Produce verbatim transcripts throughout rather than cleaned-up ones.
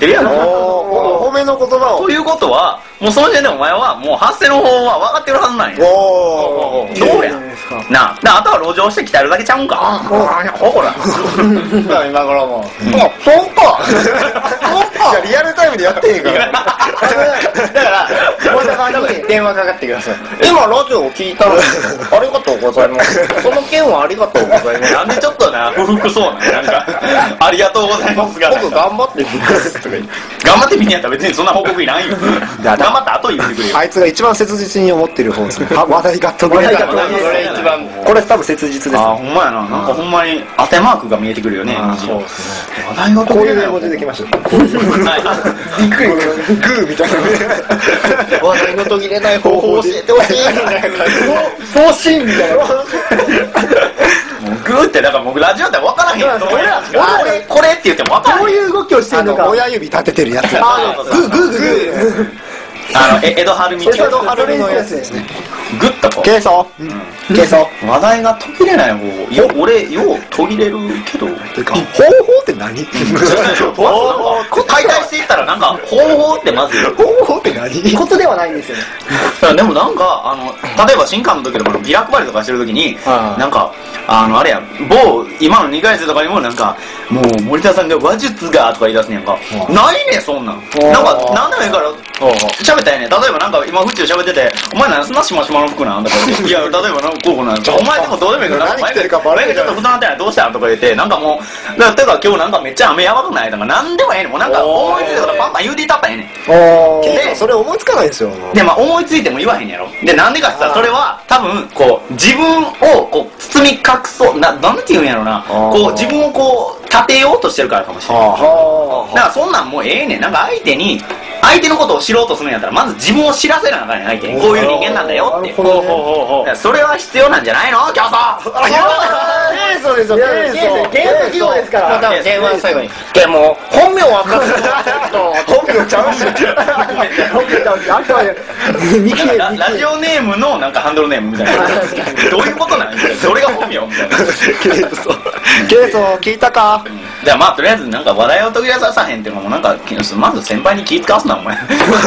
ってるやん。 お褒めの言葉を。 ということは、もうその時点でお前はもう発声の方法は分かってるはずなんや。 おー。 どうやなあ、なあ、あとは路上して鍛えるだけちゃうんか。あ、ほら。 今頃も。 あ、そうか。そうか。リアルタイムでやってへんから。 だから、大田さんに電話かかってください。今ラジオを聞いたので、ありがとうございます。その件はありがとうございます。 なんでちょっとな、不服そうなんや。なんか、ありがとうございますが。 僕頑張ってみますとか言って。 頑張ってみんやったら別にそんな報告いらんよ。頑張った後言ってくれよ。 あいつが一番切実に思ってる方ですね。話題が途切れた。 これ一番。 これ多分切実ですね。 あ、ほんまやな。なんかほんまに当てマークが見えてくるよね。 そうですね。 話題がこういう英語出てきました。びっくり。グーみたいな。 話題の途切れない方法を教えてほしい。 送信みたいな。 もうグーってだから僕ラジオって分からへんよ。これこれって言っても分からへん。 どういう動きをしてるのか。 親指立ててるやつ。 グーグーグー。 あの江戸春道。 江戸春のやつですね。 グッとこう。 軽装。軽装。 話題が途切れない方法。いや俺よう途切れるけど。 てか方法って何？ 解体していったらなんか方法ってまず方法って何？ コツではないんですよね。 でもなんかあの例えば新刊の時とかのビラ配りとかしてる時になんかあのあれや某今のにかい生とかにもなんかもう森田さんが話術がとか言い出すねんか。ないねそんなん。なんかなんでもいいから喋ったやねん。例えばなんか今フッチで喋っててお前なんすなしましまの服なんとか言って。いや例えばなんかこうなんお前でもどうでもいいから何着てるかバレるちょっと普段ってないどうしたんとか言ってなんかもうだから今日なんかめっちゃ雨やばくないとかなんでもええねん。もうなんか思いついたからパンパン言うていたったらええねん。 でそれ思いつかないですよ。 でまあ思いついても言わへんやろ。でなんでかって言ったらそれは多分こう自分をこう包み隠そうななんて言うんやろな。こう自分をこう立てようとしてるからかもしれない。だからそんなんもうええねん。なんか相手に相手のことを知ろうとするんやったらまず自分を知らせなあかんねん相手に。こういう人間なんだよって。それは必要なんじゃないの競争。 そうですよ。 ゲーム技能ですから。 電話最後に。でも本名は分かる。 本名ちゃうし。 本名ちゃうし。あくまでミキララジオネームのなんかハンドルネームみたいな。どういうことなんどれが本名みたいな。 ケイソ聞いたか。 じゃあまあとりあえずなんか話題を途切れささへんっていうのもなんかまず先輩に気使わすなお前。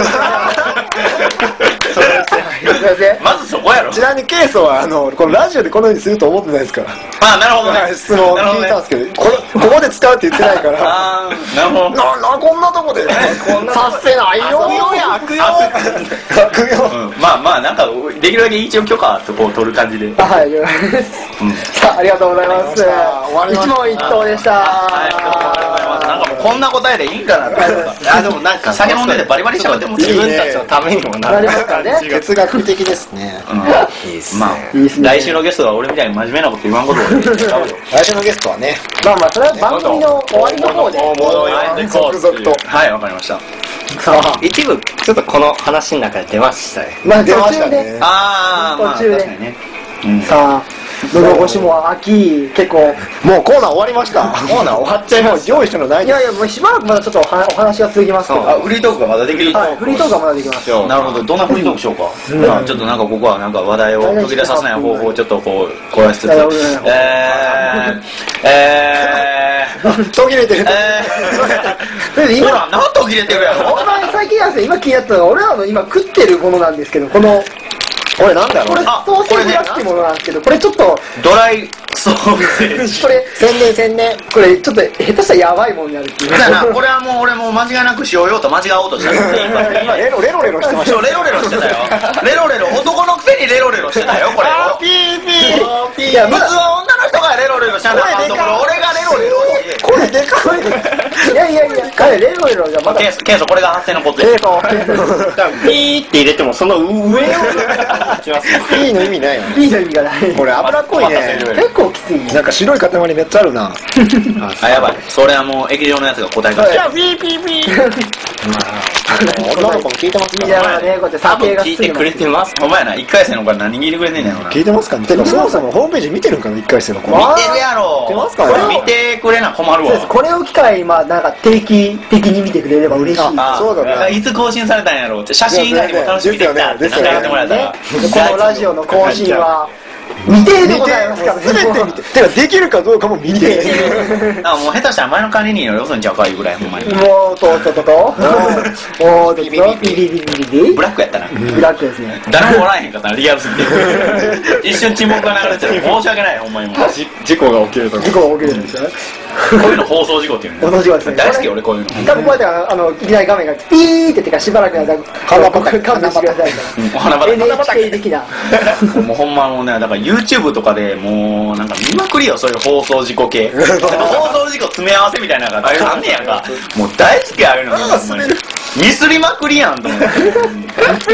まずそこやろ。 ちなみにケイソはあのこのラジオでこのようにすると思ってないですから。 あなるほどね。 質問聞いたんですけど、これここで使うって言ってないから。 あなるほど。 ななこんなとこでさせないよ。 悪用や悪用。 悪用。 まあまあなんかできるだけ一応許可とこう取る感じで。 はい。さあありがとうございます。一問一答でした。 はいありがとうございます。なんかもうこんな答えでいいんかな。あでもなんか酒飲んでてバリバリ喋っても自分たちのためにもなるからね。 哲学的ですね。 いいっすね。まあ来週のゲストは俺みたいに真面目なこと言わんことを言うよ。 来週のゲストはね。 まあまあそれは番組の終わりの方で。 続々と。 はいわかりました。 一部ちょっとこの話の中で出ましたよ。 まあ途中で。 ああまあ途中で確かにね。 さあ喉越しも秋結構もうコーナー終わりました。 コーナー終わっちゃいます。 用意したのないです。 いやいやもうしばらくまだちょっとお話が続きますけど。 あフリートークがまだできる。 はいフリートークがまだできます。 なるほど。どんなフリートークしようか。まあちょっとなんかここはなんか話題を途切れさせない方法をちょっとこうこうやしつつ。えーえー途切れてる。 えー今なん途切れてるやろ。 最近なんですよ今気になったのが俺らの今食ってるものなんですけどこのこれなんだろう。 これソーセージらしきものなんですけどこれちょっとドライソーセージ。 これ宣伝宣伝。 これちょっと下手したらやばいものになるっていう。 だからこれはもう俺も間違いなくしようよと間違おうとした。 今レロレロレロしてました。 レロレロしてたよ。レロレロ男のくせにレロレロしてたよこれ。 ピーピー。 いや普通は女の人がレロレロしたんだけど俺がレロレロ。 これでかい。 いやいやいや彼レロレロじゃまだケースケースこれが発生のコツ。 ケーソピーって入れてもその上をきます。 ピーの意味ないよ。 いいの意味がない。 これ脂っこいね。 結構きつい。 なんか白い塊めっちゃあるな。 あやばい。それはもう液状のやつが答えかもしれない。 ピーピーピー。 女の子も聞いてますかいやねこうやって多分酒が聞いてくれてます。お前な一回戦の子は何聞いてくれてんねんやろな。 聞いてますかね。てかそもそもホームページ見てるんかな一回戦の子。 見てるやろ。 見てますかね。 見てくれな困るわ。 これを機会まあなんか定期的に見てくれれば嬉しい。 あそうだね。 いつ更新されたんやろうって写真以外にも楽しみできたってなんかやってもらえたら。 このラジオの更新は未定でございますからね。 全て見て。てか、できるかどうかも見て。 あ、もう下手したら前の管理人より遅いんちゃうかいうぐらい、ほんまに。 もう、とっととと。おー、とっとと。ビビビビビビ。 ブラックやったな。 ブラックですね。 誰もおらへんかったな、リアルすぎて。一瞬沈黙が流れてる。申し訳ない、ほんまにもう。 事故が起きると事故が起きるんですよね。 こういうの放送事故っていうの。 放送事故ですね大好き俺こういうの。 多分こうやって、あの、いきなり画面がピーっててかしばらくの間、 花畑勘弁してください。 お花畑。 エヌエイチケー 的な。 もうほんまもうね、だから YouTube とかでもうなんか見まくりよ、そういう放送事故系。放送事故詰め合わせみたいなのがあんねやんか。もう大好きああいうの。ミスりまくりやんと思って。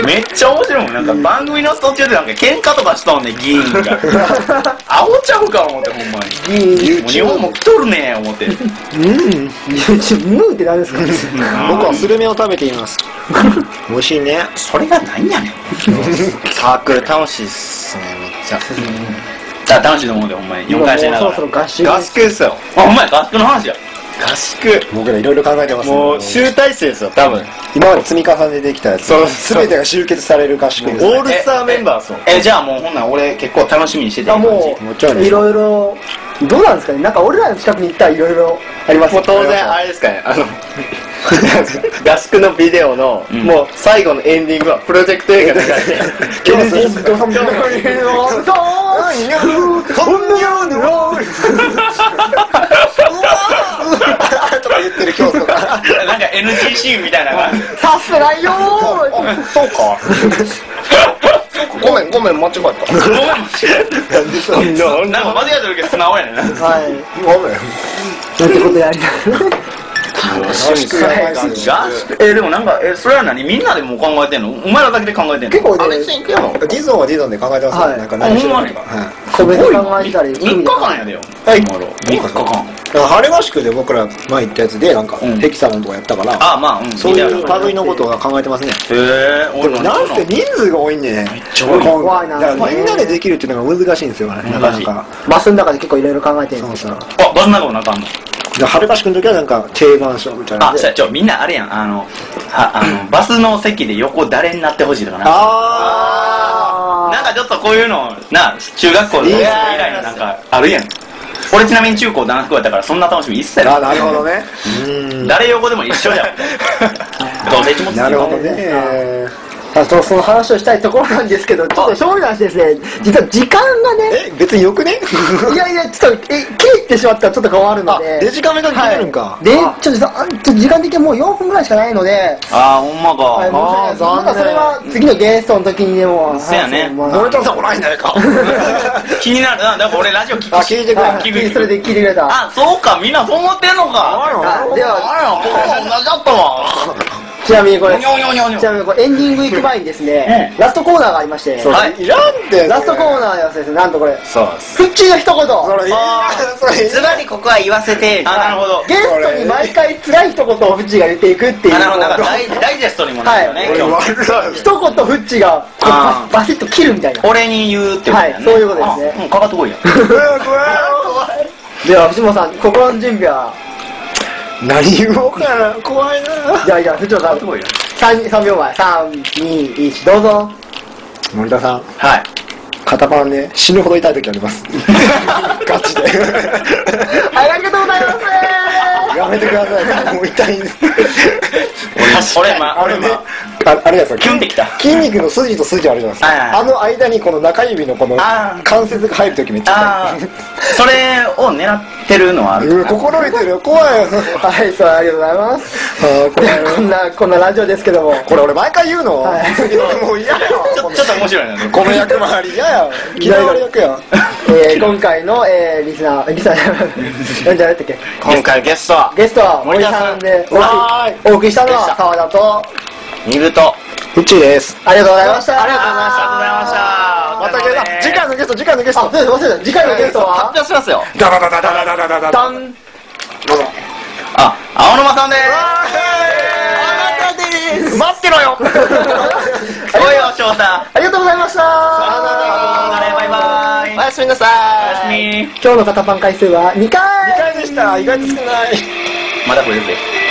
めっちゃ面白いもん。なんか番組の途中でなんか喧嘩とかしとんねん、議員が。アホちゃうか思って、ほんまに。もう日本も来とるね思って。 うん。YouTube、うんって何ですか？ 僕はスルメを食べています。美味しいね。 それが何やねん。 サークル楽しいっすね、めっちゃ。 さあ楽しいと思うで、ほんまに。よんかいしてながら。 そろそろ合宿。 合宿ですよ。 あ、ほんまや、合宿の話や。 合宿。 僕らいろいろ考えてます。 もう集大成ですよ、多分。 今まで積み重ねてきたやつ。 そう全てが集結される合宿です。 オールスターメンバーっすもん。 え、じゃあもうほんなら俺結構楽しみにしてて。 あ、もう、 もちろんですいろいろ、どうなんですかね。なんか俺らの近くに行ったらいろいろありますもう当然あれですかね、あの合宿のビデオの、 うんもう最後のエンディングはプロジェクト映画で書いて今日はどうもとか言ってる教祖が。 なんか エヌジーシー みたいな感じ。 させないよー。 そうかごめんごめん間違えたごめん、 なんでそんな。 なんか間違えてるけど素直やねんな。 はい。 ごめん。 なんてことやりながら。 合宿やばいっすね。 合宿えー、でもなんか、えー、それは何みんなでも考えてんのお前らだけで考えてんの結構ね、 別に行くよディゾンはディゾンで考えてますよ。 はいなんか何しろとか。 あほんまにはい個別で考えたり、 みっかかんやでよ。 はいみっかかん。 だから晴れ合宿で僕ら前行ったやつでなんかうんヘキサゴンとかやったから、 あ、まあ、うん。 そういう類のことが考えてますね。 へえ、 でもなんせ人数が多いんでね。 ちゃ多い怖いなだからみんなでできるっていうのが難しいんですよね。なかなか。 バスの中で結構いろいろ考えてるんですよ。 そうそう。 あ、バスの中もなんかあんので春合宿の時はなんか定番賞みたいなあ、 ので。 じゃあ、ちょ、みんなあれやん。あの、は、あの、バスの席で横誰になってほしいとかな。 あなんかちょっとこういうの、な、中学校の以来のなんか、あるやん。俺ちなみに中高男子校やったからそんな楽しみ一切ない。 あ、なるほどね。うん。 誰横でも一緒じゃん。どうせ一もつなるほどね。 あとその話をしたいところなんですけど、ちょっと正直な話ですね、実は時間がね、 え、別によくねいやいや、ちょっと、え、切ってしまったらちょっと変わるのあ、 で。 デジカメが切れるんか。 で、ちょっとさ、あちょっと時間的にもうよんぷんぐらいしかないので、 あー、ほんまはい、申しか。 訳ないです。 あーまたそれは次のゲストの時にでも、 そうやねまあノリタンさんおらんやないか。 気になるな。だから俺ラジオ聞きあ、聞いてくれ。 はい聞く聞くそれで聞いてくれた。 あ、そうか、みんなそう思ってんのか。 あでは、 あら、僕も同じだったわ。 ちなみにこれ、 にょにょにょにょちなみにこれエンディング行く前にですね、ラストコーナーがありまして、 そはいれいらんって。 ラストコーナーではですね、なんとこれ、 そうですフッチーの一言。 それいいな。それいいズバリここは言わせてあ、なるほど。 ゲストに毎回辛い一言をフッチーが言っていくっていう。 あ、なるほど。なんかダイダイジェストにもなるよね、 俺今日。 悪い。 一言フッチーがこうあババシッと切るみたいな。 俺に言うってことだよね。 はいそういうことですねあうん、かかってこいや。 では、藤本さん、心の準備は、 何言おうかな。怖いな。 じゃあ、じゃあ、藤本さん、 すごいよ。 さん、さんびょうまえ、さん、に、いち、どうぞ。 森田さん、 はい。 肩パンね、死ぬほど痛い時あります。ガチで。 はい、ありがとうございます。 やめてください。もう痛いんです。 俺、俺、ま、 あれね俺ま、 ああれですよ。 キュンってきた筋肉の筋と筋あるじゃないですか。 はいはいあの間にこの中指のこのあー関節が入る時めっちゃあー、それを狙ってるのはあ痛い。うるん、。心得てるよ。怖いよ。 はい、そう、ありがとうございます。 あーこれこんな、こんなラジオですけども。 これ俺毎回言うの、 はいもう嫌やちょちょっと面白いな。 米役回り嫌や嫌われ役やえー、今回の、えー、リスナー、リスナー、なんじゃないっけ今回のゲストはゲストは森田さんでお送はーいりお送りしたのは澤田と、 ニブとうっちーです。 ありがとうございました。 ありがとうございましたまたゲスト次回のゲスト次回のゲスあ、 トそうです、忘れた。次回のゲスト発は、 表しますよダダダダダダダダダダダン。 あ、青沼さんで待ってろよす。おいよ、翔さん。 ありがとうございました。 バイバイ。 おやすみなさおやすいみ。 今日の肩パン回数はにかい。 にかいでした意外と少ないまだこれですね。